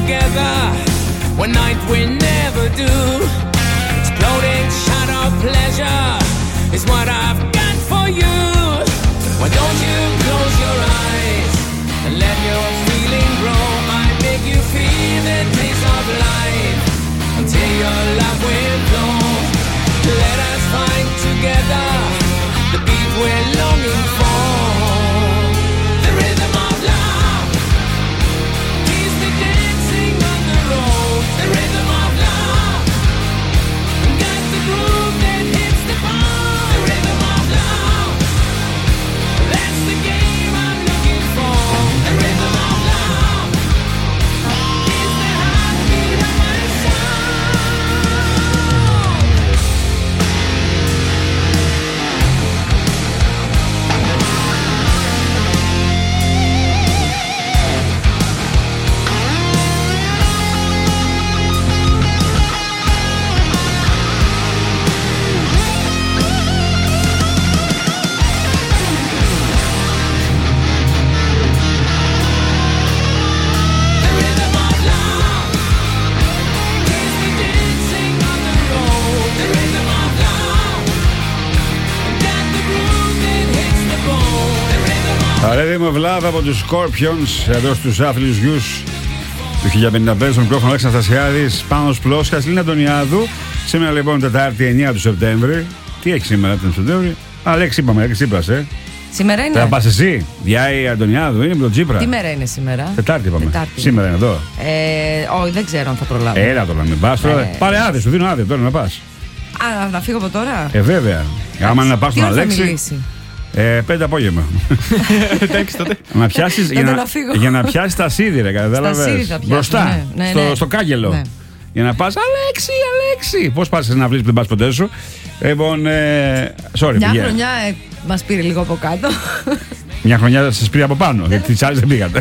together one night we never do. Exploding shot of pleasure is what I've got for you. Why don't you close your eyes and let your feeling grow? I make you feel the taste of life until your love will flow. Let us find together the beat we're longing for. The rhythm of love keeps me dancing on the road. The rhythm of love got the groove that hits the bone. The rhythm of love, that's the game I'm looking for. The rhythm of love is the heartbeat of my soul. Rhythm of Love από τους Scorpions εδώ στους Άθλιους Γιους του 1055. Στο μικρόφωνο Αλέξης Αναστασιάδης, Πάνος Πλόσχας, Λίνα Αντωνιάδου. Σήμερα λοιπόν Τετάρτη 9 του Σεπτέμβρη. Τι έχει σήμερα τον Σεπτέμβρη? Αλέξη είπαμε, Αλέξη Τσίπρας, Σήμερα είναι. Θα πας εσύ, Διάη Αντωνιάδου, είναι με τον Τσίπρα. Τι μέρα είναι σήμερα? Τετάρτη είπαμε. Τετάρτη. Σήμερα είναι εδώ. Όχι, δεν ξέρω αν θα προλάβω. Έλα τώρα, μην πας τώρα. Πάρε άδεια, σου δίνω άδεια τώρα να πας. Α, να φύγω από τώρα. Βέβαια. Άμα να πας στον Αλέξη. 5 απόγευμα. Εντάξει τότε. Να πιάσεις για να πιάσεις τα σίδηρα, κατάλαβες. Μπροστά, στο κάγκελο. Ναι. Για να πας, Αλέξη. Πώς πας να βρεις που δεν πας ποτέ σου? Λοιπόν, sorry. Μια χρονιά μας πήρε λίγο από κάτω. Μια χρονιά σας πήρε από πάνω, γιατί τις άλλες δεν πήγατε.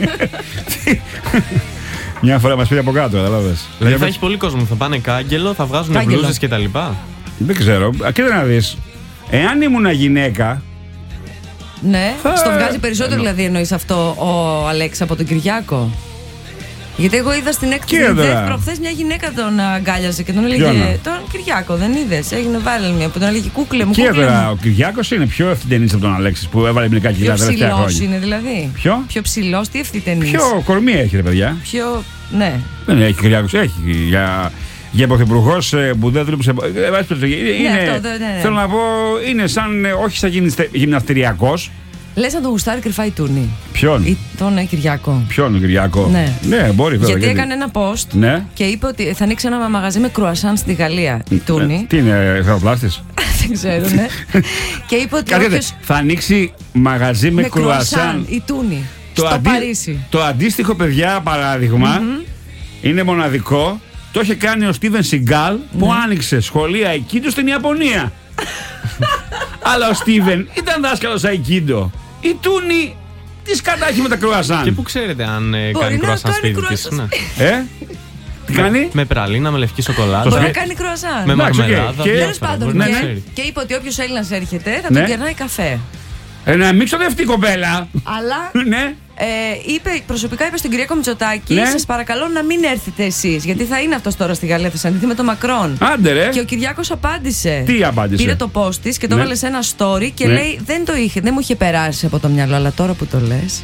Μια φορά μας πήρε από κάτω, κατάλαβες. Δηλαδή θα έχει πολύ κόσμο, θα πάνε κάγκελο, θα βγάζουν μπλούζες και τα λοιπά. Δεν ξέρω, κοίτα να δεις. Εάν ήμουν γυναίκα. Ναι, στο βγάζει περισσότερο δηλαδή εννοείς αυτό ο Αλέξη από τον Κυριάκο? Γιατί εγώ είδα στην έκθεση προχθές μια γυναίκα τον αγκάλιασε και τον έλεγε. Τον Κυριάκο, δεν είδες? Έγινε βάλει μια που τον έλεγε κούκλε μου. Και τώρα ο Κυριάκος είναι πιο ευθυτενής από τον Αλέξη που έβαλε μερικά κιλά τα τελευταία χρόνια. Πιο ψηλός είναι δηλαδή. Πιο ψηλός, τι ευθυτενής? Πιο κορμί έχει ρε παιδιά. Ναι. Δεν έχει Κυριάκος, έχει για πρωθυπουργός που δεν δούλεψε. Θέλω να πω, είναι σαν όχι σαν γυμναστηριακός. Λες να τον γουστάρει κρυφά η Τούνη. Ποιον? Ή τον Κυριάκο. Ποιον τον Κυριάκο? Ναι, μπορεί βέβαια. Γιατί έκανε ένα post και είπε ότι θα ανοίξει ένα μαγαζί με κρουασάν στη Γαλλία. Η Τούνη. Τι είναι, θεραπλάστης? Δεν ξέρω, ναι. Και είπε ότι θα ανοίξει μαγαζί με κρουασάν η Τούνη. Στο Παρίσι. Το αντίστοιχο, παιδιά, παράδειγμα είναι μοναδικό. Το είχε κάνει ο Στίβεν Σιγκάλ που άνοιξε σχολεία Αϊκίντο στην Ιαπωνία. Αλλά ο Στίβεν ήταν δάσκαλος Αϊκίντο. Η Τούνη τι κατάχει με τα κρουασάν. Και πού ξέρετε αν κάνει κρουασάν σπίτι της? Τι κάνει? Με πραλίνα, με λευκή σοκολάτα. Μπορεί να κάνει κρουασάν. Με μαρμελάδα. Τέλος πάντων. Και είπε ότι όποιος Έλληνας έρχεται θα τον κερνάει καφέ. Μην ξοδευτεί η κοπέλα. Αλλά ναι. Προσωπικά είπε στον Κυριάκο Μητσοτάκη, σας παρακαλώ να μην έρθετε εσείς. Γιατί θα είναι αυτός τώρα στη Γαλλία, θα συναντηθεί με τον Μακρόν. Άντε ρε. Και ο Κυριάκος απάντησε. Τι απάντησε? Πήρε το post της και το έβαλε σε ένα story και λέει δεν μου είχε περάσει από το μυαλό, αλλά τώρα που το λες.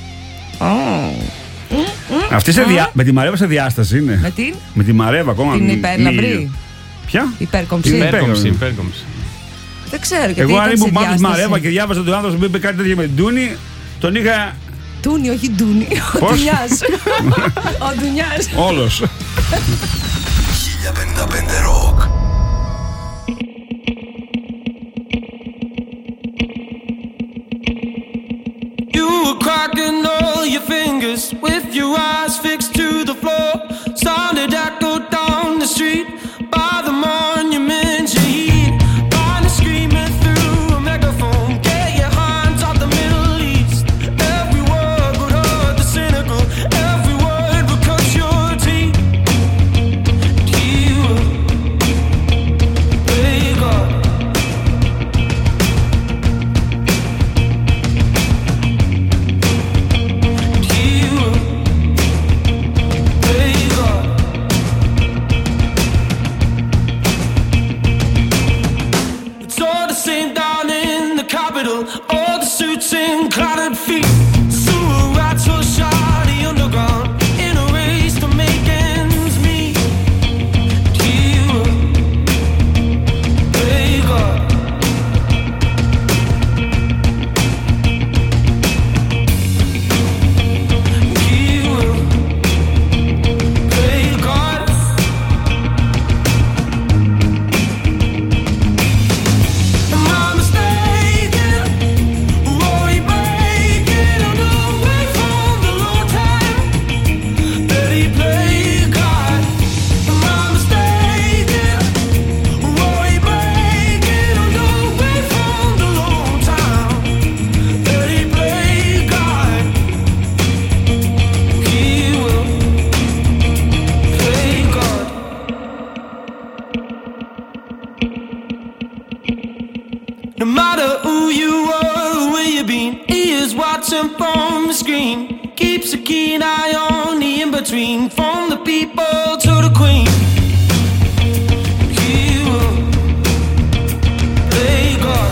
Αυτή με τη Μαρέβα σε διάσταση είναι. Με την? Με τη Μαρέβα ακόμα. Την υπερλαμπρή. Ποια? Υπέρκομψη. Δεν ξέρω. Εγώ αν ήμουν πάνω στη Μαρέβα και διάβαζα τον άνθρωπο που είπε κάτι τέτοιο με την Τούνη, τον είχα. Τούνη, όχι Ντούνη. Ο Ντουνιάς. Ο Ντουνιάς. Όλος. 1055 Rock. You were cracking all your fingers with your eyes fixed to the floor. Sounded echo down the street by the monument you heat. Kinda screaming through a megaphone. Get your hands off the Middle East. Every word would hurt the cynical. Every word would cut your teeth. You wake up. You you were, where you been. He is watching from the screen, keeps a keen eye on the in-between, from the people to the queen. He will play God.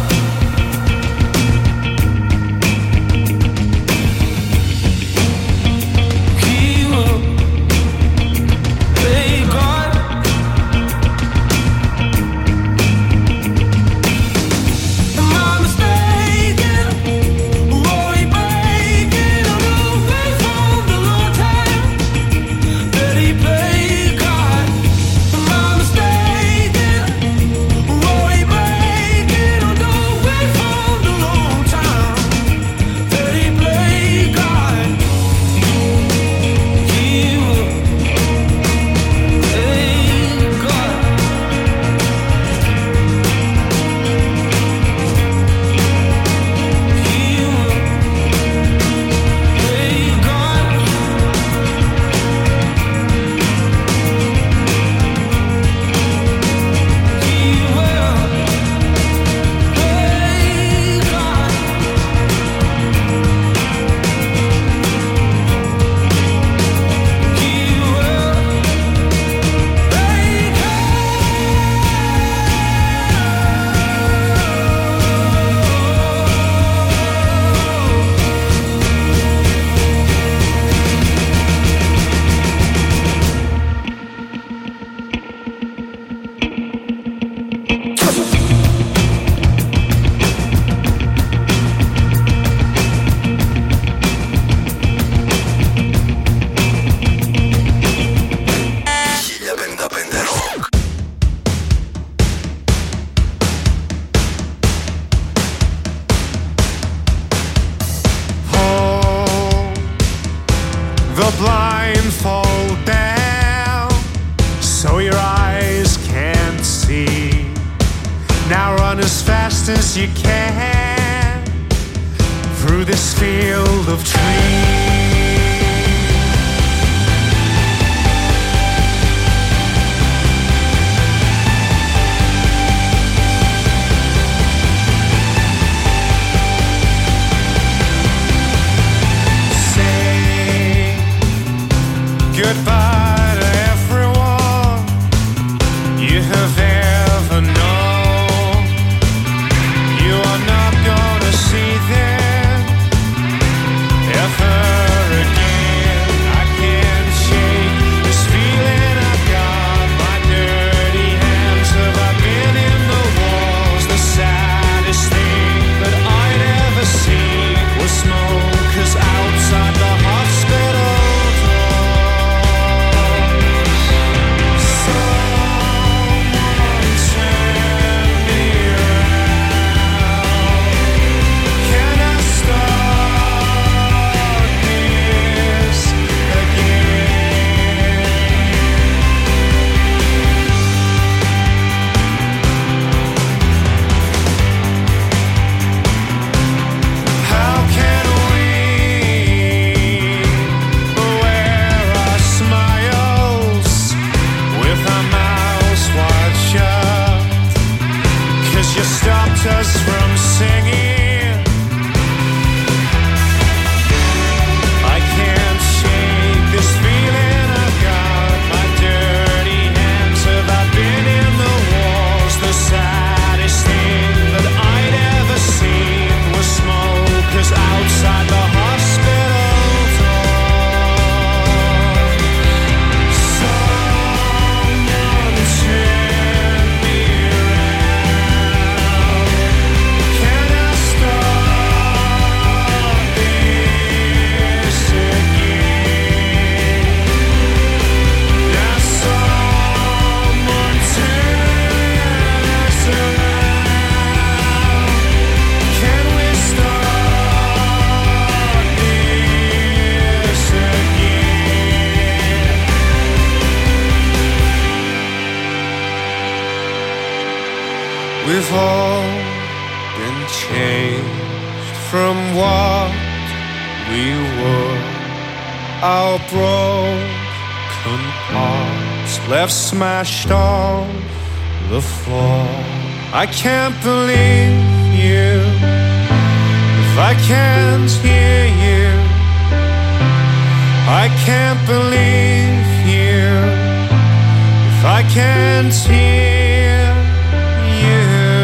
We've all been changed from what we were. Our broken hearts left smashed on the floor. I can't believe you. If I can't hear you, I can't believe you. If I can't hear you.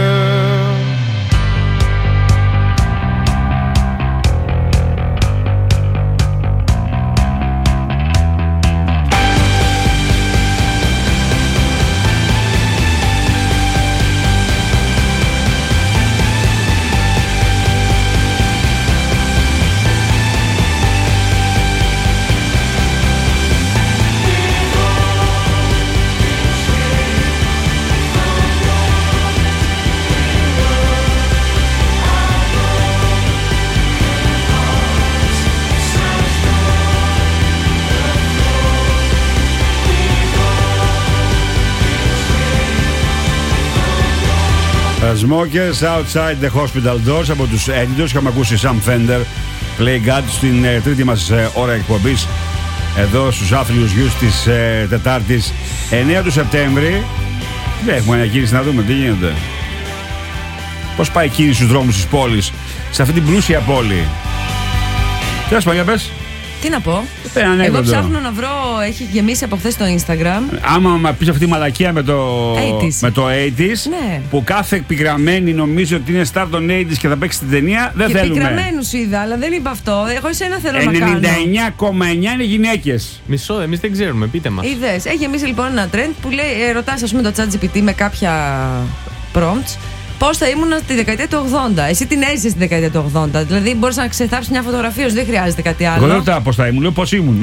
Smokers Outside the Hospital Doors από τους Editors. Είχαμε ακούσει Sam Fender Play God στην τρίτη μας ώρα εκπομπής εδώ στους άθλιους γιους της Τετάρτης 9 του Σεπτέμβρη. Δεν έχουμε ανακοίνηση να δούμε τι γίνεται. Πώς πάει η κίνηση στους δρόμους της πόλης, σε αυτή την πλούσια πόλη. Τέλος πάντων, για πες. Τι να πω. Εγώ ψάχνω να βρω, έχει γεμίσει από χθες το Instagram. Άμα πεις αυτή τη μαλακία με το 80's, ναι. Που κάθε επιγραμμένη νομίζει ότι είναι star των 80's και θα παίξει την ταινία, δεν και θέλουμε. Επιγραμμένους είδα, αλλά δεν είπα αυτό. Εγώ εσένα θέλω να κάνω. 99,9 είναι γυναίκες. Μισό, εμείς δεν ξέρουμε, πείτε μας. Είδες, έχει γεμίσει λοιπόν ένα trend που λέει, ρωτάς ας πούμε το ChatGPT με κάποια prompts. Πώς θα ήμουν στη δεκαετία του 80. Εσύ την έζησες στη δεκαετία του 80. Δηλαδή μπορείς να ξεθάψεις μια φωτογραφία, δεν χρειάζεται κάτι άλλο. Εγώ δεν ρωτάω πώς θα ήμουν, λέω πώς ήμουν.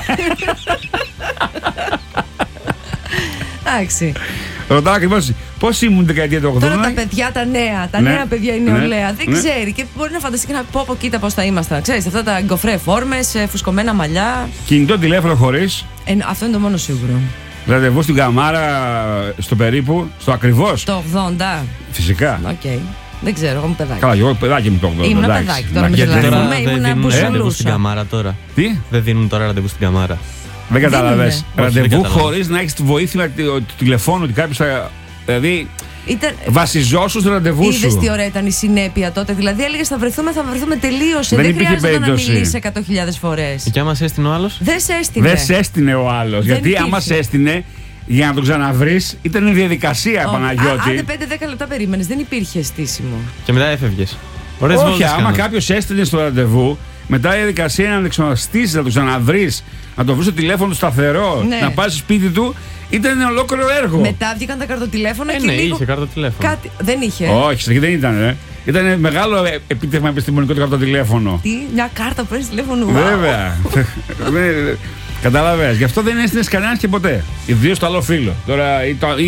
Εντάξει. Ρωτάω ακριβώς πώς ήμουν τη δεκαετία του 80. Τώρα τα παιδιά, τα νέα παιδιά, η νεολαία, δεν ξέρει και μπορεί να φανταστεί και να πω κοίτα πώς θα ήμασταν. Ξέρεις, αυτά τα γκοφρέ φόρμες, φουσκωμένα μαλλιά. Κινητό τηλέφωνο χωρίς. Αυτό είναι το μόνο σίγουρο. Ραντεβού στην Καμάρα, στο περίπου, στο ακριβώς. Το 80. Φυσικά. Okay. Δεν ξέρω, εγώ είμαι παιδάκι. Καλά, εγώ παιδάκι μου το 80. Ήμουν παιδάκι. Τώρα γιατί τώρα δεν δεν δίνουν ραντεβού στην Καμάρα τώρα. Τι? Δεν δίνουν τώρα ραντεβού στην Καμάρα. Δεν καταλαβες. Ραντεβού χωρίς να έχεις τη βοήθεια του τηλεφώνου, ότι κάποιος θα. Δηλαδή. Βασιζόσου στο ραντεβού σου. Είδες τι ωραία ήταν η συνέπεια τότε. Δηλαδή έλεγες θα βρεθούμε τελείωσε. Δεν χρειάζεται να μιλήσεις 100.000 φορές. Και άμα σε έστεινε ο άλλος. Δεν σε έστεινε ο άλλος. Γιατί άμα σε έστεινε, για να τον ξαναβρεις, ήταν διαδικασία, Παναγιώτη. Άντε 5-10 λεπτά περίμενες, δεν υπήρχε στήσιμο. Και μετά έφευγες. Όχι, άμα κάποιος έστεινε στο ραντεβού, μετά η διαδικασία είναι να τον ξαναστήσεις, να τον ξαναβρεις, να τον βρεις στο τηλέφωνο σταθερό, ναι. Να πας στο σπίτι του. Ήταν ολόκληρο έργο. Μετά βγήκαν τα καρτοτηλέφωνα και ναι, λίγο. Είχε καρτοτηλέφωνο. Κάτι. Δεν είχε. Όχι, στην αρχή δεν ήταν. Ήταν μεγάλο επίτευγμα επιστημονικό το καρτοτηλέφωνο. Τι, μια κάρτα που παίρνει τηλέφωνο. Βέβαια. Κατάλαβες. Γι' αυτό δεν έστεινες κανένας και ποτέ. Ιδίως το άλλο φίλο. Τώρα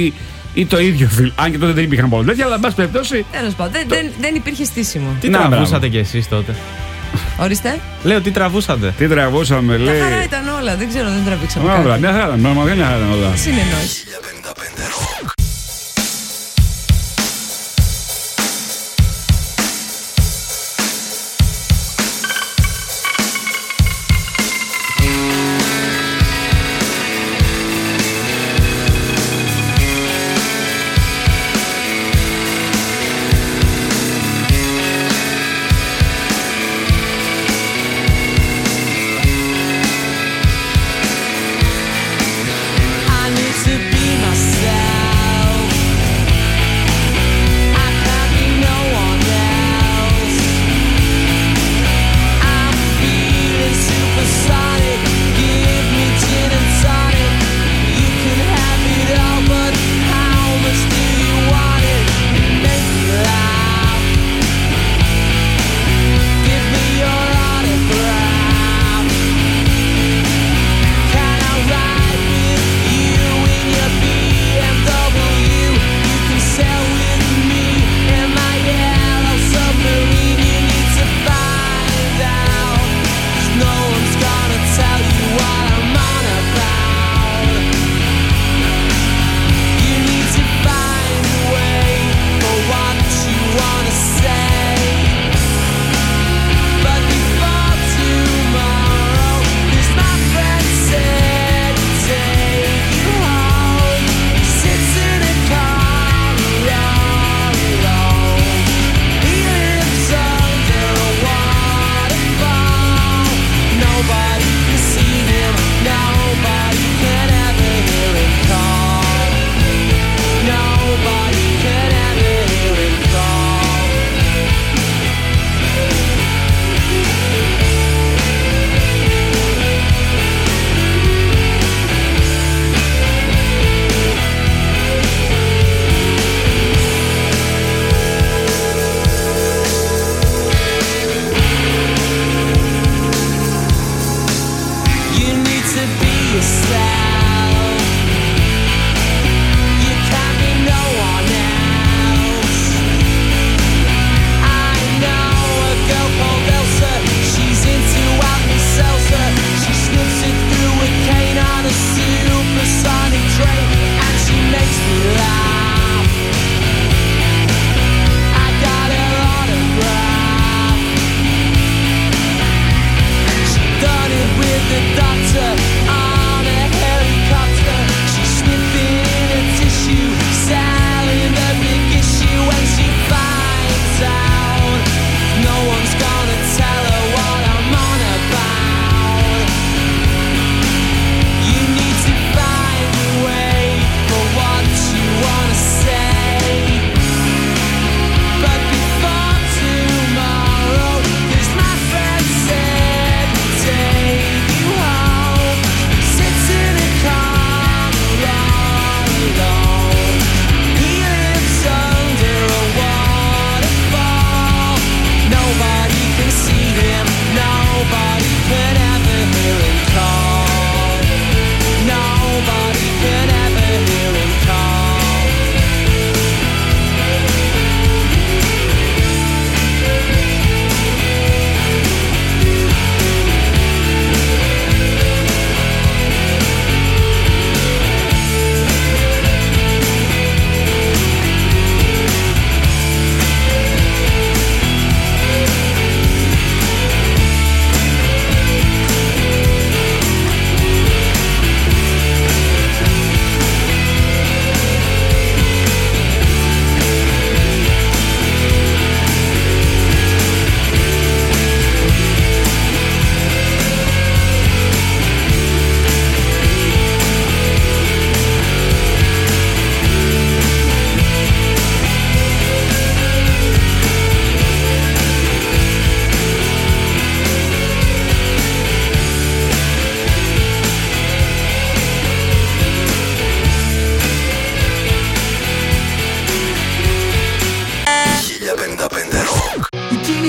ή το ίδιο φίλο. Αν και τότε δεν υπήρχαν πολλά τέτοια, αλλά εν πάση περιπτώσει. Τέλος πάντων, δεν υπήρχε στήσιμο. Τι τραβούσατε κι εσείς τότε. Ορίστε. Λέω τι τραβούσατε. Τι τραβούσαμε, λέει. Μια χαρά ήταν όλα, δεν ξέρω, δεν τραβήξαμε. Όλα, μια χαρά, πραγματικά μια χαρά ήταν όλα. Συνεννόηση. I need to be myself.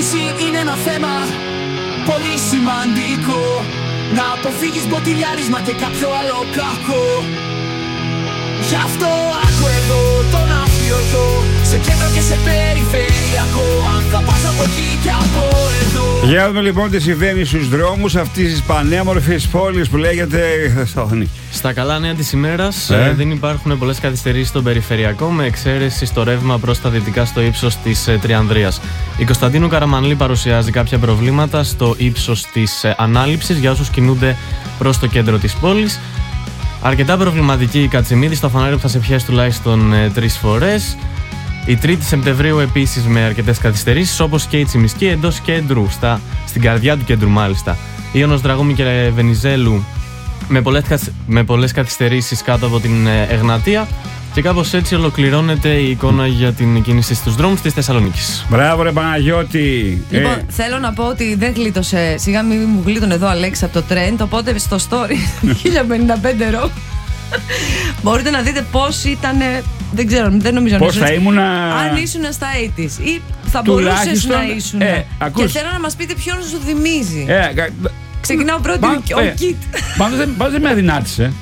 κίνηση είναι ένα θέμα πολύ σημαντικό. Να αποφύγεις μποτιλιάρισμα και κάποιο άλλο κακό. Γι' αυτό άκου εδώ τον αφιωτό, σε κέντρο και σε περιφερειακό. Αν θα πας από εκεί και από εδώ. Για να δούμε λοιπόν τι συμβαίνει στους δρόμους αυτής της πανέμορφης πόλης που λέγεται Θεσσαλονίκη. Στα καλά νέα της ημέρας δεν υπάρχουν πολλές καθυστερήσεις στον περιφερειακό, με εξαίρεση στο ρεύμα προς τα δυτικά στο ύψος της Τριανδρίας. Η Κωνσταντίνου Καραμανλή παρουσιάζει κάποια προβλήματα στο ύψος της ανάληψης για όσους κινούνται προς το κέντρο της πόλης. Αρκετά προβληματική η Κατσιμίδη, στο φανάρι που θα σε πιάσει τουλάχιστον 3 φορές. Η 3η Σεπτεμβρίου επίσης με αρκετές καθυστερήσεις, όπως και η Τσιμισκή εντός κέντρου, στην καρδιά του κέντρου μάλιστα. Ιωνος Δραγούμη και Βενιζέλου με πολλές καθυστερήσεις κάτω από την Εγνατία. Και κάπως έτσι ολοκληρώνεται η εικόνα για την κίνηση στους δρόμους της Θεσσαλονίκης. Μπράβο ρε Παναγιώτη. Λοιπόν, θέλω να πω ότι δεν γλίτωσε. Σιγά μην μου γλίτωνε εδώ Αλέξη από το trend. Οπότε στο story 1055 ρο μπορείτε να δείτε πώς ήταν. Δεν ξέρω, δεν νομίζω πώς θα ήμουνα. Αν ήσουν στα 80's ή θα μπορούσες να ήσουν. Και θέλω να μας πείτε ποιον σου θυμίζει. Ξεκινάω πρώτη ο Κιτ. Πάντως δεν με αδυνάτησε.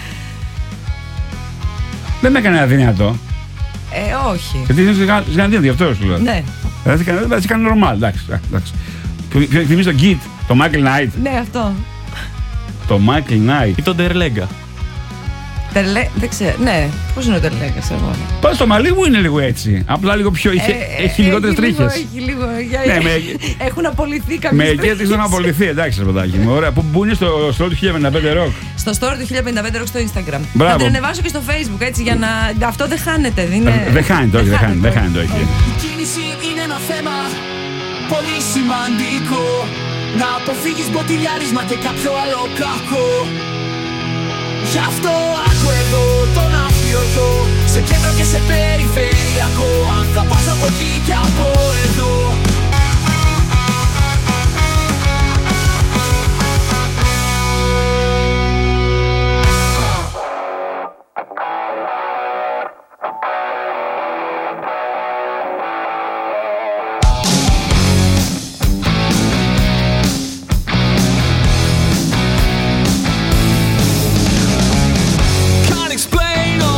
Δεν με έκανε αδυνατό. Όχι. Γιατί είναι συναντήθηκε γι' αυτό σου λέω. Ναι. Δεν έκανε normal, εντάξει. Θυμίζεις τον Kid, τον Michael Knight. Ναι, αυτό. Το Michael Knight. Ή τον Τερλέγκα. Δεν ξέρω, ναι. Πώς είναι ο Τερλέγκας εγώ. Πάντως το μαλλί μου είναι λίγο έτσι. Απλά λίγο πιο. Έχει λιγότερες τρίχες. Έχει λίγο. Έχουν απολυθεί κάποιες. Μερικές έχουν απολυθεί, εντάξει, παιδάκι μου. Ωραία. Πού είναι στο story του 1055 Rock. Στο story του 1055 Rock στο Instagram. Μπράβο. Θα την ανεβάσω και στο Facebook έτσι για να. Αυτό δεν χάνεται. Δεν χάνεται, όχι. Η κίνηση είναι ένα θέμα πολύ σημαντικό. Να αποφύγεις μποτιλιάρισμα και κάποιο άλλο κακό. Γι' αυτό άκου εδώ τον αφιωτό, σε κέντρο και σε περιφερειακό. Αν θα πας από εκεί και από εδώ.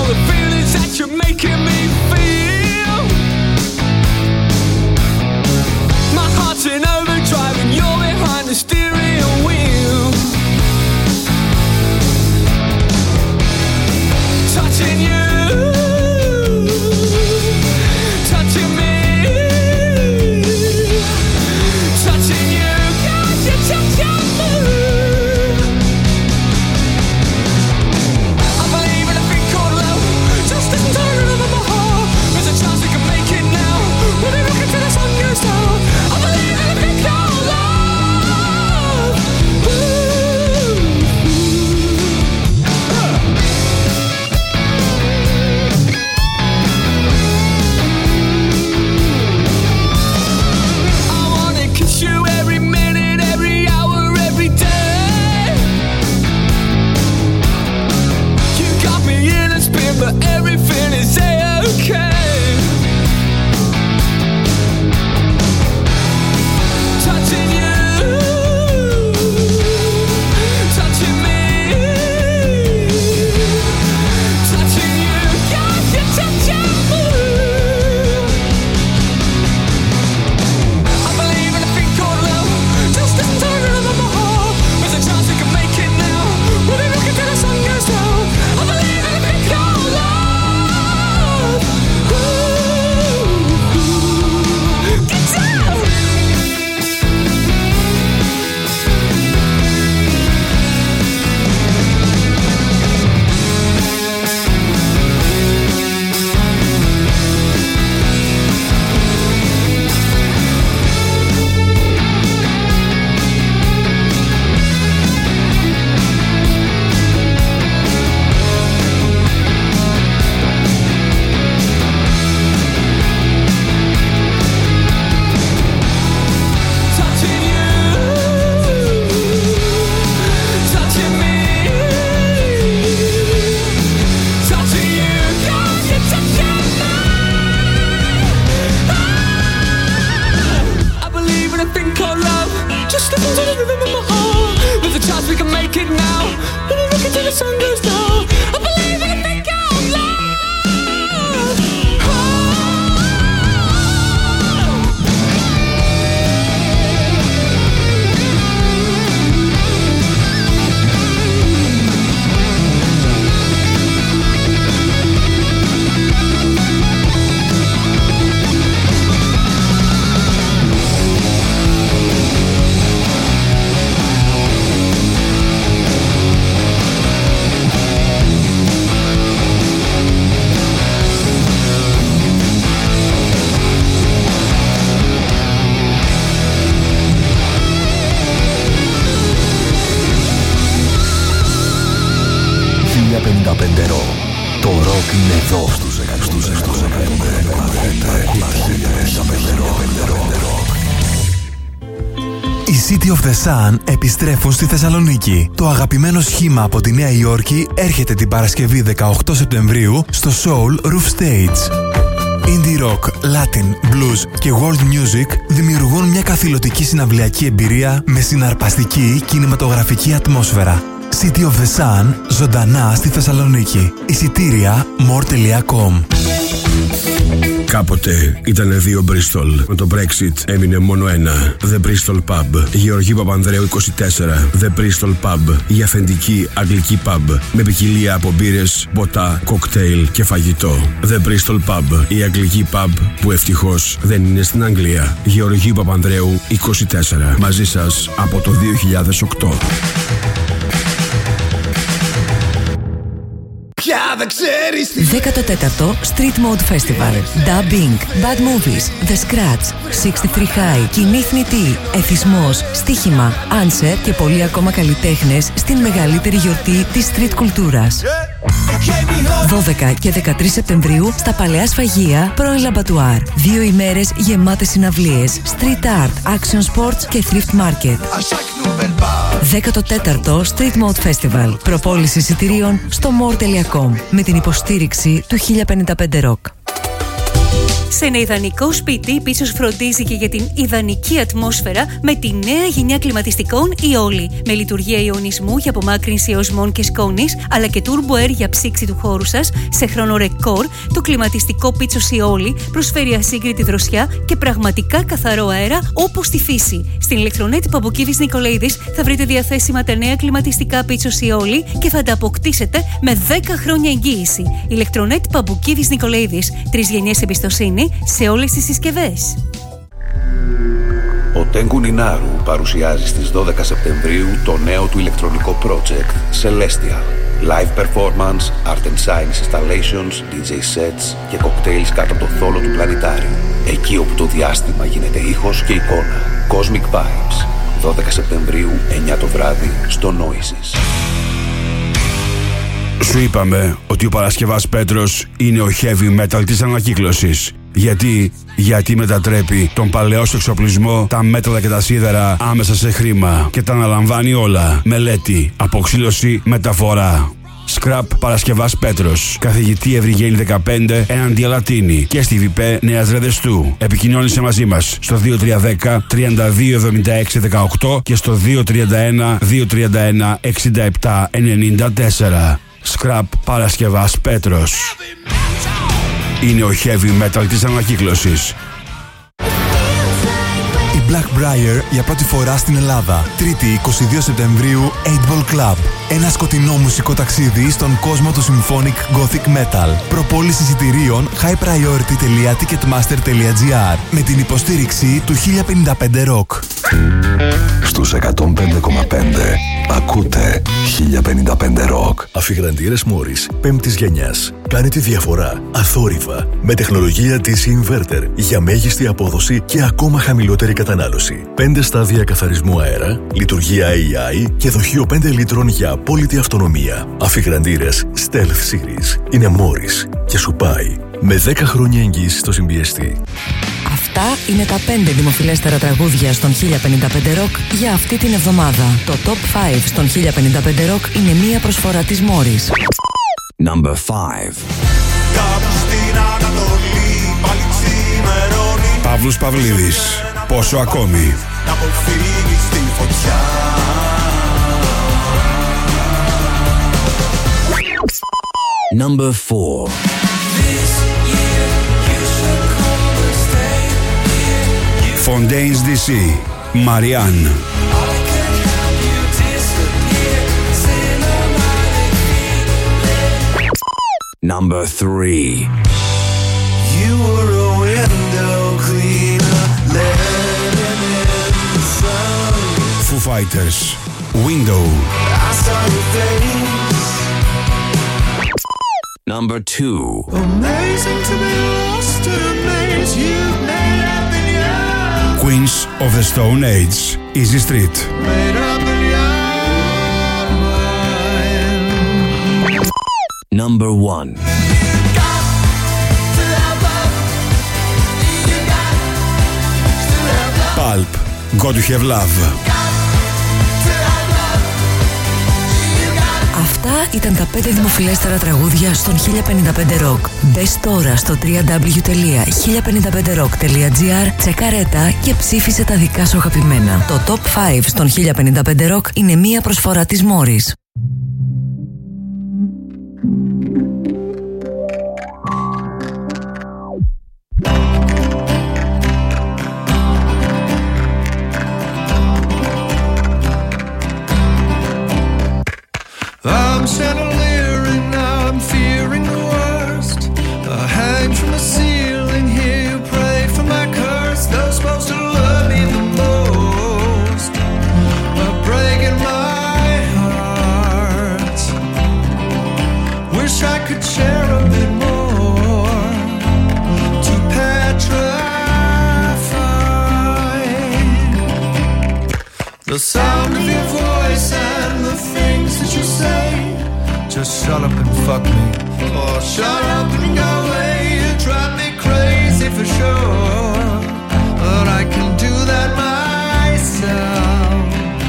You're making me feel think our love just slip into the rhythm of my heart. There's a chance we can make it now. When I look until the sun goes down, I believe I can think out loud. Το ροκ είναι εδώ στους 100. Οι City of the Sun επιστρέφουν στη Θεσσαλονίκη. Το αγαπημένο σχήμα από τη Νέα Υόρκη έρχεται την Παρασκευή 18 Σεπτεμβρίου στο Soul Roof Stage. Indie rock, Latin, blues και world music δημιουργούν μια καθηλωτική συναυλιακή εμπειρία με συναρπαστική κινηματογραφική ατμόσφαιρα. City of the Sun, ζωντανά στη Θεσσαλονίκη. Εισιτήρια more.com. Κάποτε ήτανε δύο Bristol. Με το Brexit έμεινε μόνο ένα. The Bristol Pub. Γεωργίου Παπανδρέου 24. The Bristol Pub. Η αυθεντική αγγλική pub. Με ποικιλία από μπύρες, ποτά, κοκτέιλ και φαγητό. The Bristol Pub. Η αγγλική pub που ευτυχώς δεν είναι στην Αγγλία. Γεωργίου Παπανδρέου 24. Μαζί σας από το 2008. Δεν ξέρεις 14ο Street Mode Festival. Dubbing, Bad Movies, The Scratch, 63 High, Κοινή θνητή, Εθισμός, Στοίχημα, Answer και πολλοί ακόμα καλλιτέχνες στην μεγαλύτερη γιορτή της street κουλτούρας. 12 και 13 Σεπτεμβρίου στα Παλαιά Σφαγεία, πρώην Λαμπατουάρ. 2 ημέρες γεμάτες συναυλίες, street art, action sports και thrift market. 14ο Street Mode Festival. Προπόληση εισιτηρίων στο more.com με την υποστήριξη του 1055 Rock. Σε ένα ιδανικό σπίτι, πίσω φροντίζει και για την ιδανική ατμόσφαιρα με τη νέα γενιά κλιματιστικών Eoli. Με λειτουργία ιονισμού για απομάκρυνση οσμών και σκόνης, αλλά και Turbo Air για ψήξη του χώρου σας σε χρόνο ρεκόρ, το κλιματιστικό πίτσος Eoli προσφέρει ασύγκριτη δροσιά και πραγματικά καθαρό αέρα όπως στη φύση. Στην ηλεκτρονέτη Παμποκίδης Νικολαίδης θα βρείτε διαθέσιμα τα νέα κλιματιστικά πίτσος Eoli και θα τα αποκτήσετε με 10 χρόνια εγγύηση. Ηλεκτρονέτη Παμποκίδης Νικολαίδης, 3 γενιές εμπιστοσύνη σε όλες τις συσκευές. Ο Τέγκου Νινάρου παρουσιάζει στις 12 Σεπτεμβρίου το νέο του ηλεκτρονικό project Celestial. Live performance, art and science installations, DJ sets και cocktails κάτω από το θόλο του πλανητάριου. Εκεί όπου το διάστημα γίνεται ήχος και εικόνα. Cosmic Vibes. 12 Σεπτεμβρίου, 9 το βράδυ, στο Noises. Σου είπαμε ότι ο Παρασκευάς Πέτρος είναι ο heavy metal της ανακύκλωσης. Γιατί μετατρέπει τον παλαιό σου εξοπλισμό, τα μέταλλα και τα σίδερα άμεσα σε χρήμα και τα αναλαμβάνει όλα. Μελέτη, αποξήλωση, μεταφορά. Scrap Παρασκευάς Πέτρος. Καθηγητή Ευρυγένη 15 εναντία Λατίνη και στη ΒΠ Νέας Ρεδεστού. Επικοινώνησε μαζί μας στο 2310 3276 18 και στο 231 231 67 94. Scrap Παρασκευάς Πέτρος. Είναι ο heavy metal της ανακύκλωσης. Η Blackbriar για πρώτη φορά στην Ελλάδα. Τρίτη 22 Σεπτεμβρίου, 8 Ball Club. Ένα σκοτεινό μουσικό ταξίδι στον κόσμο του Symphonic Gothic Metal. Προπόληση εισιτηρίων highpriority.ticketmaster.gr με την υποστήριξη του 1055 Rock. Στους 105,5 ακούτε 1055 Rock. Αφιγραντήρες Morris 5ης γενιάς. Κάνε τη διαφορά αθόρυβα με τεχνολογία DC Inverter για μέγιστη απόδοση και ακόμα χαμηλότερη κατανάλωση. 5 στάδια καθαρισμού αέρα, λειτουργία AI και δοχείο 5 λίτρων για απόλυτη αυτονομία. Αφιγραντήρες Stealth Series είναι Morris και σου πάει με 10 χρόνια εγγύηση στο συμπιεστή. Αυτά είναι τα 5 δημοφιλέστερα τραγούδια στον 1055 Rock για αυτή την εβδομάδα. Το Top 5 στον 1055 Rock είναι μία προσφορά της Morris. Number 5. Παύλος Παυλίδης. Πόσο ακόμη. αποφύγει στη φωτιά. Number 4. Fontaines DC, Marianne. Number 3. You were a window cleaner, letting in the sun. Foo Fighters, Window. I saw your face. Number 2. Amazing to be lost in a maze you've made up in your Queens of the Stone Age, Easy Street. made up in your mind. Number 1. Pulp, Got to Have Love. Αυτά ήταν τα 5 δημοφιλέστερα τραγούδια στον 1055 Rock. Μπες τώρα στο www.1055rock.gr, τσεκάρε τα και ψήφισε τα δικά σου αγαπημένα. Το Top 5 στον 1055 Rock είναι μία προσφορά της Morris. I'm chandelier and I'm fearing the worst. I hang from the ceiling here, you pray for my curse. Those supposed to love me the most are breaking my heart. Wish I could share a bit more to petrify the sound of your voice and the things that you say. Just shut up and fuck me, or shut up and go away. You drive me crazy for sure, but I can do that myself.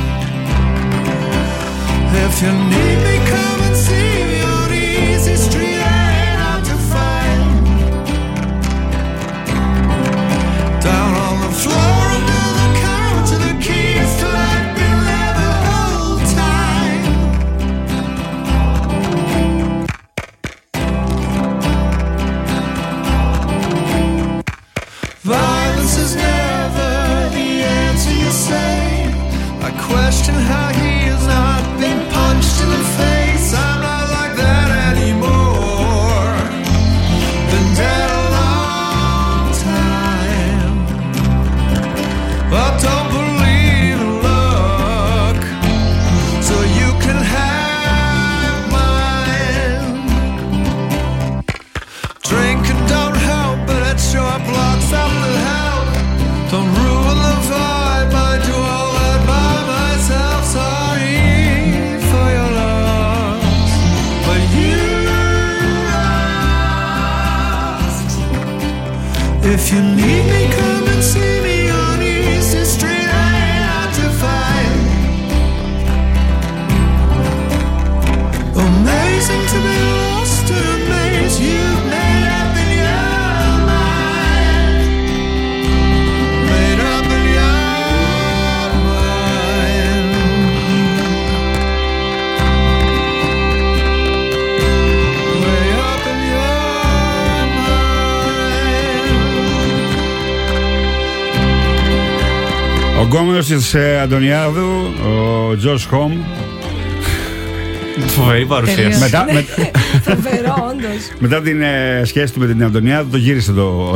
If you need me, come and see me on Easy Street. I ain't hard to find. Down on the floor under the counter, the keys to I've been there the whole time. Violence is never the answer, you say. I question how he has not been punched in the face. I'm not like that anymore. Been dead a long time, but don't believe in luck, so you can have mine. Drinking don't help, but it sure blocks out the help. Don't ruin the vibe, I do all that by myself. Sorry for your loss, but you lost. If you need me, come and see me on Easy Street. I ain't hard to find. Amazing to be lost in a maze you've made up in your mind. Made up in your mind. Way up in your mind. Ο γκόμενος της Αντωνιάδου, ο Τζος Χομ. Φοβερή παρουσίαση. Φοβερό, όντως. Μετά την σχέση του με την Αντωνιάδου, το γύρισε το.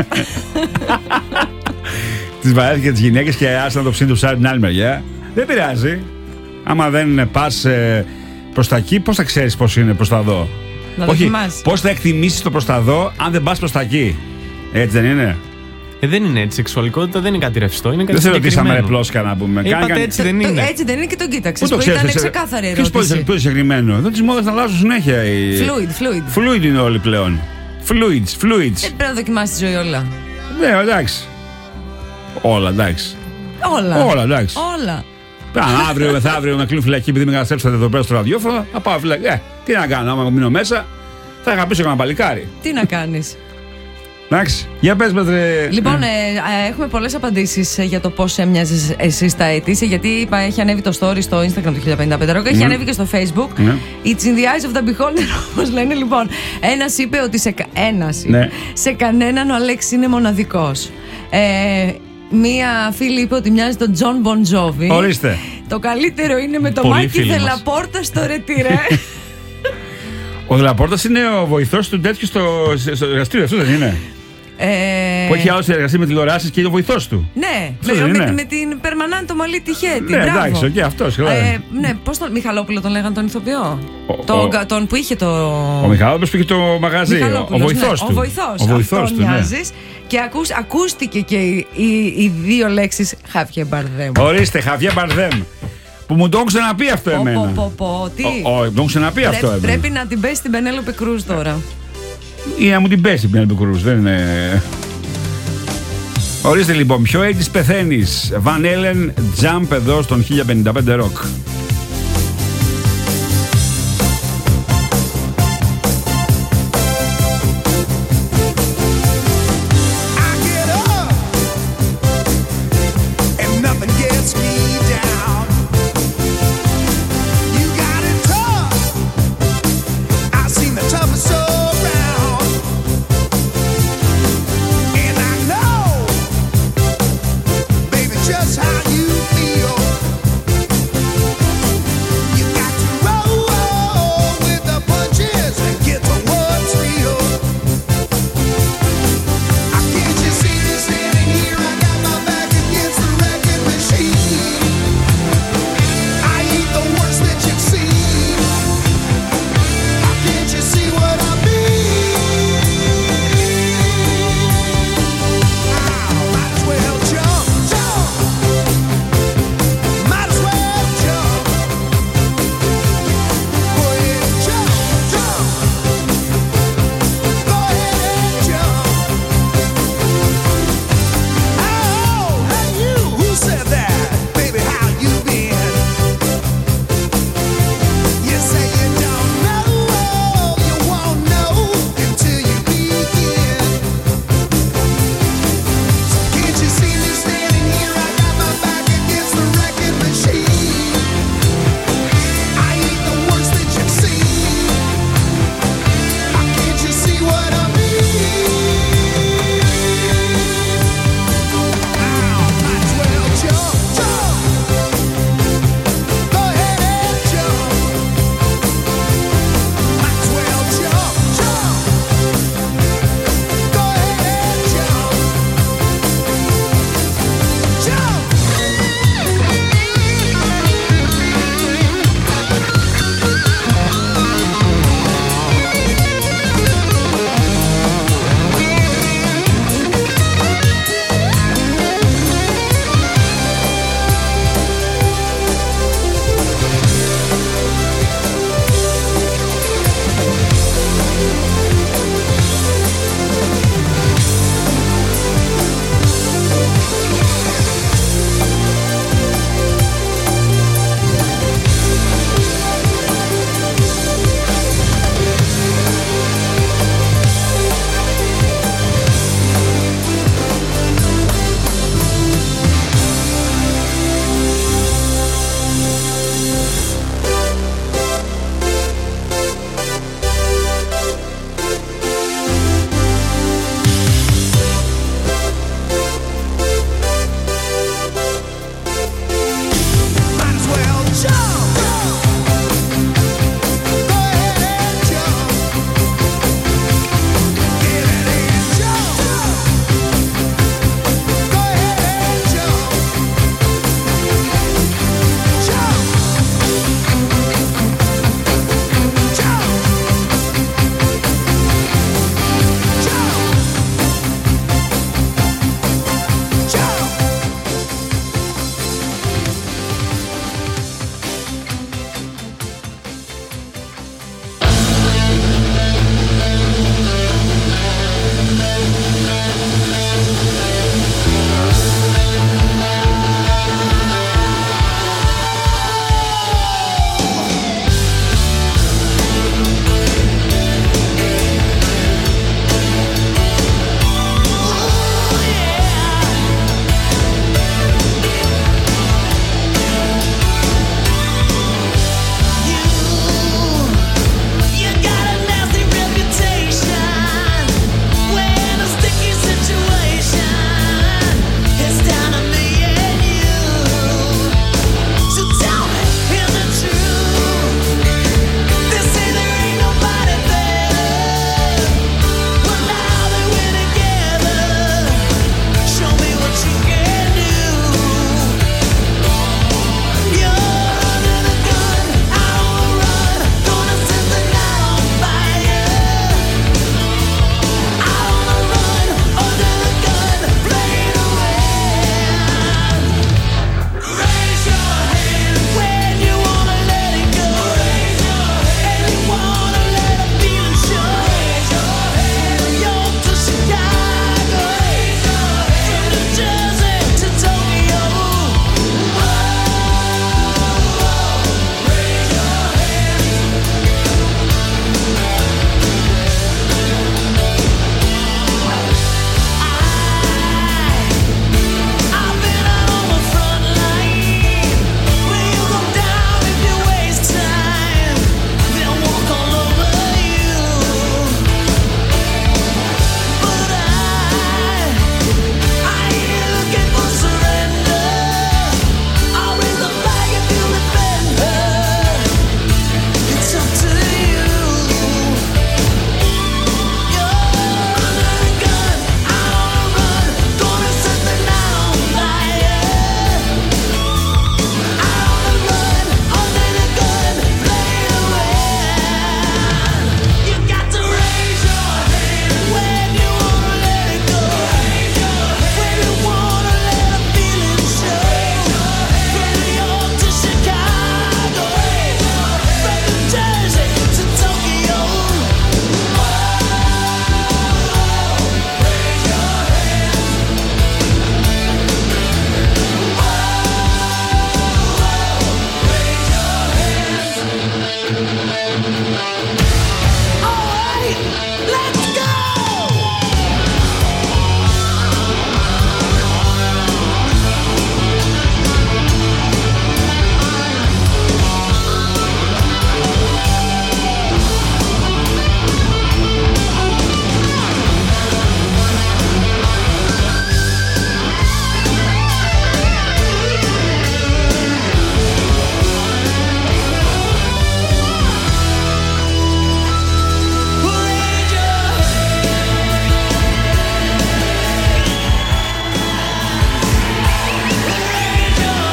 Τις βαρέθηκε τις γυναίκες και άσε να το ψήνει το ψάρι την άλλη μεριά. Δεν πειράζει. Άμα δεν πας προς τα εκεί, πώς θα ξέρεις πώς είναι προς τα εδώ? Όχι, πώς θα εκτιμήσεις το προς τα εδώ αν δεν πας προς τα εκεί? Έτσι δεν είναι? Δεν είναι έτσι. Σεξουαλικότητα δεν είναι κάτι ρευστό. Είναι κάτι δεν συγκεκριμένο. σε ρωτήσαμε πλόσκα να πούμε. Είπατε έτσι δεν είναι. Έτσι δεν είναι και τον κοίταξες. Πού το Ήταν ξέρεις, ξεκάθαρη ερώτηση. Ποιος είναι συγκεκριμένο? Εδώ τις μόδες να αλλάζουν συνέχεια. Fluid είναι όλοι πλέον. Fluids. Δεν πρέπει να δοκιμάσεις τη ζωή όλα. Ναι, εντάξει. Όλα, εντάξει. Όλα, εντάξει. Όλα. Αύριο μεθαύριο να κλείνουν φυλακή επειδή με καταστρέψατε εδώ πέρα στο ραδιόφωνο. Θα πάω φυλακή. Τι να κάνω, άμα μείνω μέσα, θα είχα πίσω κανένα παλικάρι. Τι να κάνεις? Εντάξει, για πες μας ρε. Λοιπόν, έχουμε πολλές απαντήσεις για το πώς έμοιαζες εσύ στα αιτήσια. Γιατί είπα, έχει ανέβει το story στο Instagram του 1055 Rock, έχει ανέβει και στο Facebook. It's in the eyes of the beholder, όπως λένε. Λοιπόν, ένας είπε ότι σε κανέναν ο Αλέξης είναι μοναδικός. Μία φίλη είπε ότι μοιάζει τον Τζον Μποντζόβι. Ορίστε. Το καλύτερο είναι με το Μάκη Δελαπόρτα στο ρετυρέ. Ο Δελαπόρτας είναι ο βοηθός του τέτοιου στο εργαστήριο, αυτό δεν είναι? Που έχει άλλο εργαστεί με τηλεοράσεις και είναι ο βοηθός του. Ναι, με την Περμανάν το μαλλί τυχέτη. Ναι, εντάξει, και αυτός. Ναι, πώς τον Μιχαλόπουλο τον λέγανε τον ηθοποιό? Τον που είχε το. Ο Μιχαλόπουλος που είχε το μαγαζί. Ο βοηθός του. Ο βοηθός του. Και ακούστηκε και οι δύο λέξεις Χαβιέ Μπαρδέμ. Ορίστε, Χαβιέ Μπαρδέμ. Που μου το έχουν ξαναπεί αυτό εμένα. Τι. Μου το έχουν ξαναπεί αυτό εμένα. Πρέπει να την πέσει την Πενέλοπη Κρούζ τώρα. Ή να μου την πέσει την Πενέλοπη Κρούζ, δεν είναι. Ορίστε λοιπόν, ποιο AIDS πεθαίνεις? Van Halen, Jump εδώ στον 1055 Rock. Just how you feel.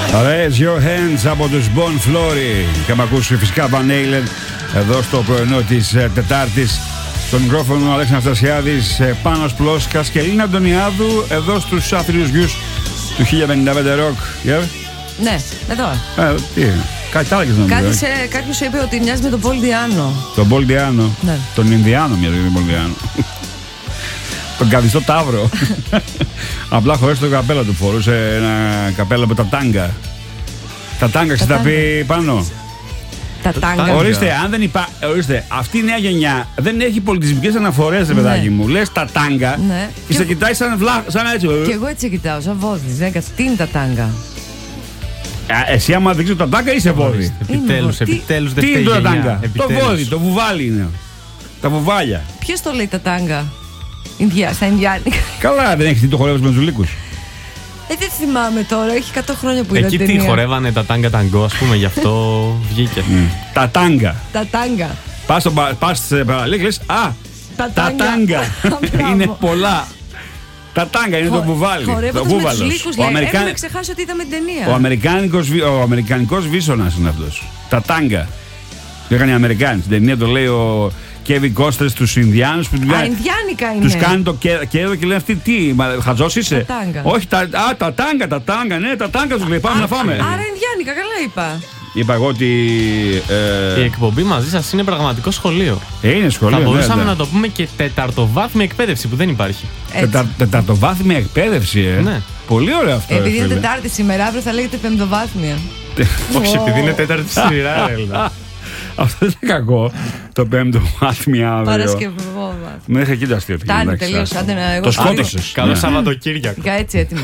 Raise your hands από τους Bon Flory. Και με ακούσει φυσικά Van Halen εδώ στο πρωινό της Τετάρτης. Στο μικρόφωνο Αλέξανδρος Αναστασιάδης, Πάνος Πλόσκας και Ελίνα Αντωνιάδου εδώ στους Άθλιους Γιους του 1055 Rock. Yeah. Ναι, εδώ. Τι είναι, κάτι άλλο νομίζω. Κάποιος είπε ότι μοιάζει με τον Πολ Διάνο. Τον Πολ Διάνο. Ναι. Τον Ινδιάνο μοιάζει με τον Πολ Διάνο. Τον καβιστό Ταύρο. Απλά χωρίς το καπέλο του φορούσε ένα καπέλο με τα τάγκα. Τα τάγκα τα πει πάνω. Τα τάγκα. Ορίστε, αν δεν ορίστε, αυτή η νέα γενιά δεν έχει πολιτισμικές αναφορές, παιδάκι μου. Λες τα τάγκα και σε κοιτάει σαν έτσι. Και εγώ έτσι κοιτάω, σαν βόδι. Τι είναι τα τάγκα? Εσύ άμα δείξεις τα τάγκα είσαι βόδι. Επιτέλους δεν τι φταίει είναι η τα γενιά. τάγκα? Το βόδι, το βουβάλι είναι. Τα βουβάλια. Ποιος το λέει τα τάγκα? Στα Ινδιάνικα. Καλά, δεν έχεις δει το χορεύεις με τους λύκους? Δεν θυμάμαι τώρα, έχει 100 χρόνια που είδα εκεί ταινία. τι χορεύανε τα τάγκα ταγκό, ας πούμε, γι' αυτό βγήκε. Τα τάγκα. Τα τάγκα. Πας σε παραλία και λες, τα τάγκα. Είναι πολλά. Τα τάγκα είναι το βουβάλι. Χορεύοντας με τους λύκους, έχουμε ξεχάσει ότι είδαμε την ταινία. Ο αμερικανικός βίσωνας είναι αυτός. Τα τάγκα. Το έκανε οι Αμερικάνοι. Στην ταινία το λέει ο Κέβιν Κώστρες στους Ινδιάνους που Ινδιάνικα είναι. Τους κάνει το κέδο και λένε αυτοί τι, χαζός είσαι? Τα τάγκα. Όχι, τα τάγκα, ναι, τα τάγκα τους λέει, πάμε να φάμε. Άρα Ινδιάνικα, καλά είπα. Είπα εγώ ότι. Η εκπομπή μαζί σας είναι πραγματικό σχολείο. Είναι σχολείο. Θα μπορούσαμε να το πούμε και τεταρτοβάθμια εκπαίδευση που δεν υπάρχει. Τεταρτοβάθμια εκπαίδευση, Ναι. Πολύ ωραίο αυτό. Επειδή είναι Τετάρτη σήμερα, αύριο θα λέγεται πεμπτοβάθμια. Όχι, επειδή είναι τέταρτη σειρά, έλα. Αυτό δεν είναι κακό. Το πέμπτο βάθμια αύριο. Παρασκευόβαθμια. Μέχρι εκεί το αστείο. Φτάνει τελείως. Το σκότωσες. Καλό Σαββατοκύριακο. Έτσι έτοιμο.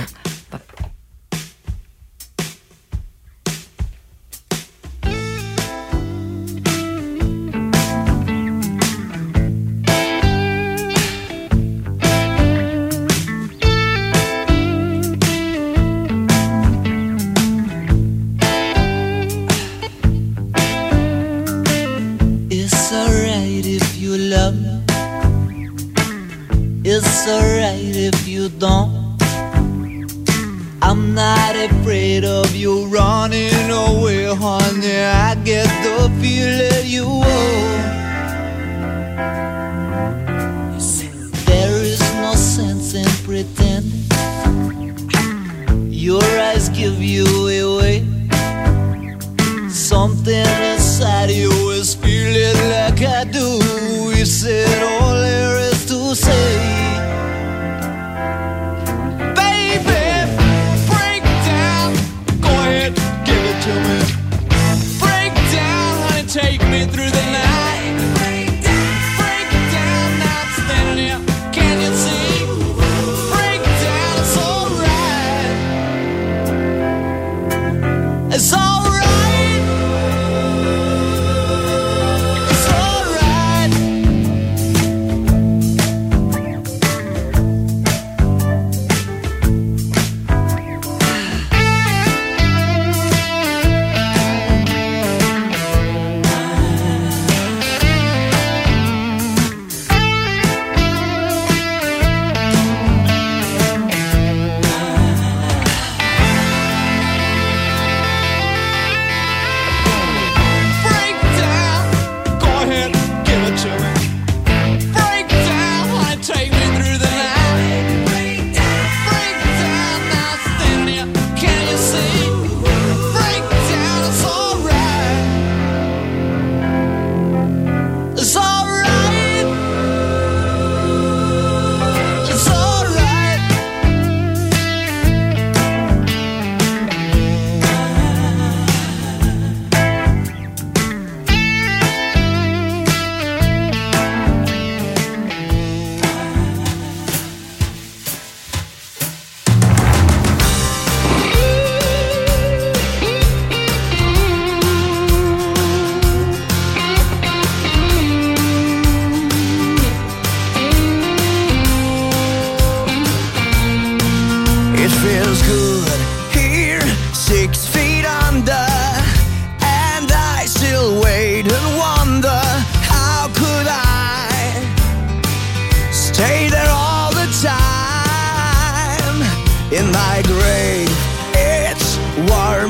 It's alright if you don't. I'm not afraid of you running away, honey. I get the feeling you won't. There is no sense in pretending. Your eyes give you away. Something inside you is feeling like I do. You said all there is to say. Baby, break down. Go ahead, give it to me. Break down, honey, take me through the night. Break down, not standing here. Can you see? Break down, it's alright.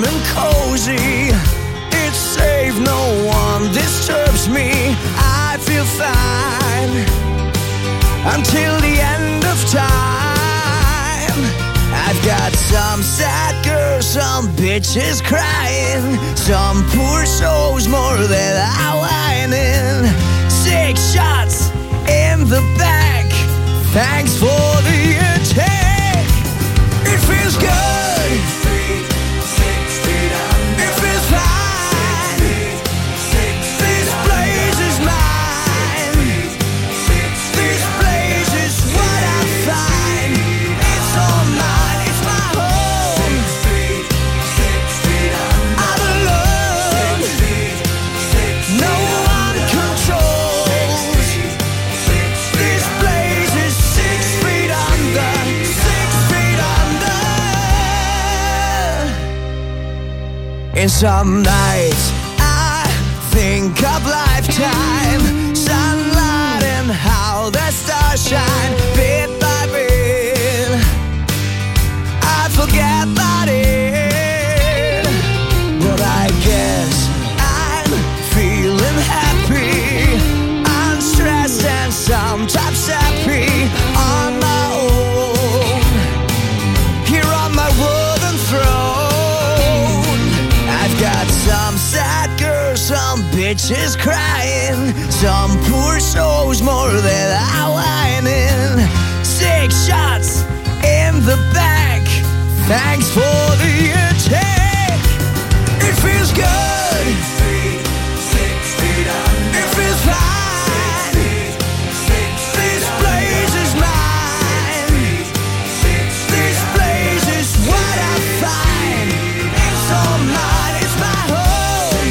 and cozy. It's safe, no one disturbs me. I feel fine until the end of time. I've got some sad girls, some bitches crying, some poor souls more that are whining. 6 shots in the back, thanks for the attack. It feels good, it feels fine. This place is mine, this place is what I find. It's all mine, it's my home. I'm alone, no one controls. This place is 6 feet under, 6 feet under. In some nights I think of lifetime, sunlight and how the stars shine. Bit by bit I forget about it, but I guess I'm feeling happy, unstressed and sometimes happy on my own, here on my wooden throne. I've got some sad girls, some bitches crying, some poor souls more that are whining. 6 shots in the back, thanks for the attack. It feels good, it feels fine. This place is mine, this place is what I find. It's all mine, it's my home.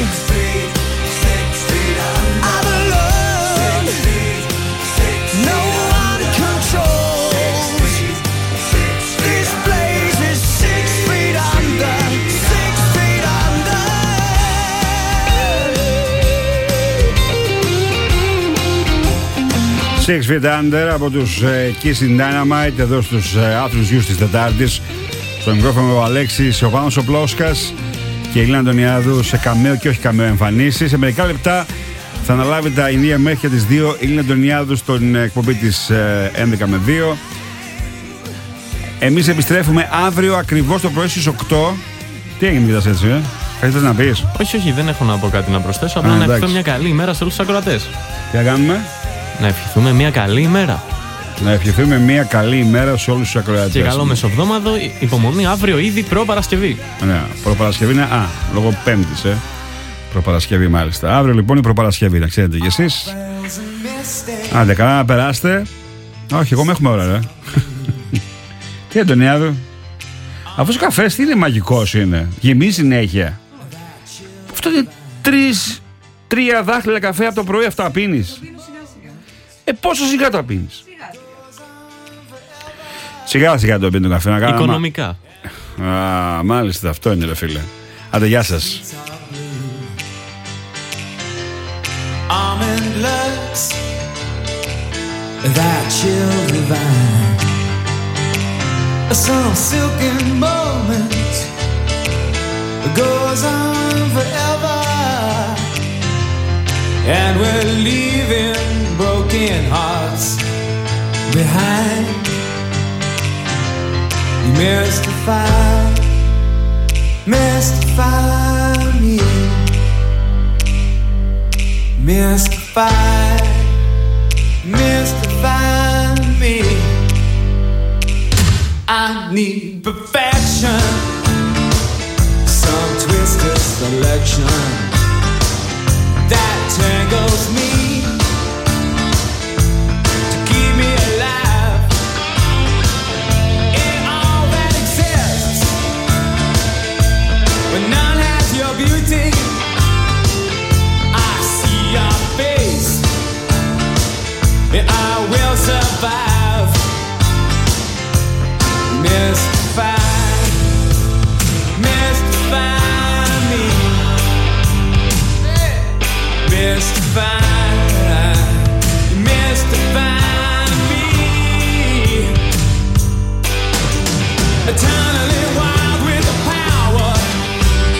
I'm alone, no one controls. This place is 6 feet under, 6 feet under. 6 Feet Under από τους Kissing Dynamite εδώ στους άθλους γιους της Τετάρτης. Στο μικρόφωνο ο Αλέξης, ο Πάνος ο Πλόσκας και η Ηλίνα Αντωνιάδου σε καμέο και όχι καμέο εμφανίσεις. Σε μερικά λεπτά θα αναλάβει τα ενία μέχρι τις 2 η Ηλίνα Αντωνιάδου στην εκπομπή της 11 με 2. Εμείς επιστρέφουμε αύριο ακριβώς το πρωί στις 8. Τι έγινε κοιτάς έτσι, κάτι θες να πεις? Όχι, δεν έχω να πω κάτι να προσθέσω. Απλά να ευχηθώ μια καλή ημέρα σε όλους τους ακροατές. Τι θα κάνουμε? Να ευχηθούμε μια καλή ημέρα. Να ευχηθούμε μια καλή ημέρα σε όλους τους ακροατές. Και καλό μεσοβδόμαδο, υπομονή αύριο ήδη προπαρασκευή. Ναι, προπαρασκευή είναι, λόγω Πέμπτης, προπαρασκευή μάλιστα. Αύριο λοιπόν η προπαρασκευή, να ξέρετε κι εσείς. Άντε, καλά να περάσετε. Όχι, εγώ με έχουμε ώρα, ρε. Τι Αντωνιάδου? Αυτός ο καφές τι είναι, μαγικός είναι? Γεμίζει συνέχεια. Αυτό είναι 3 δάχτυλα καφέ από το πρωί, αυτά πίνεις? Πόσο σιγά τα πίνεις? Σιγά σιγά το πίνει το καφέ να κάνω. Οικονομικά. Μάλιστα, αυτό είναι ρε φίλε. Άντε, γεια σας. Almond looks, that chill divine, some silken moment goes on forever, and we're leaving broken hearts behind. You mystify me, mystify me. I need perfection, some twisted selection that tangles me to keep me alive in all that exists. When none has your beauty, I see your face, and I will survive. Mystify me, mystify me. Eternally wild with the power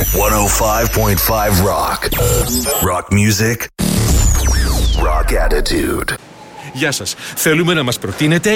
105.5 Rock. Rock music. Rock attitude. Γεια σας. Θέλουμε να μας προτείνετε